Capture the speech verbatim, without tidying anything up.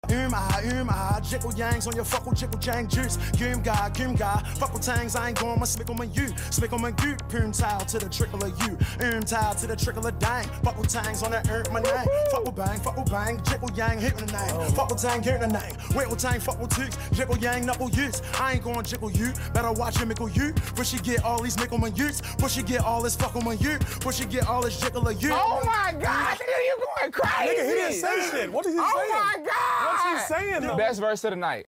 Um ah, um ah, jiggle yangs on your fuckle jiggle jang juice. Goom guy, goom guy, fuckle tangs, I ain't going my smick on my you. Smick on my goot, poon tile to the trickle of you. Um tile to the trickle of dang. Fuckle tangs on that earn my name. Fuckle bang, fuckle bang, jiggle yang, hit the name. Fuckle tang, hit the name. Wiggle tang, fuckle toots, jiggle yang, knuckle use. I ain't going jiggle you, better watch him mickle you. For she get all these mickle my utes. For she get all this fuckle my you. For she get all this jiggle of you. Oh my God, nigga, you going crazy. Nigga, he didn't say shit. What is he oh saying? Oh my God. What's he saying though? Best verse of the night.